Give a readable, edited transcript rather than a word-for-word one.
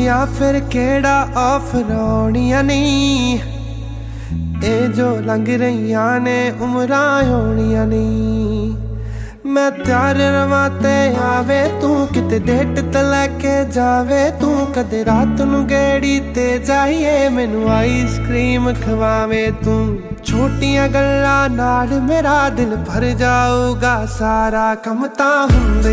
या फिर केड़ा ऑफर आउणियां नहीं, ए जो लंघ रहियां ने उमरां आउणियां नहीं। मैं त्यार रवां ते आवे तू, किते डेट ते लैके जावे तू, कदे रात नू गेड़ी ते जाइए मैनू आइसक्रीम खवावे तू। छोटियां गल्लां नाल मेरा दिल भर जाऊगा, सारा कम तां हुंदे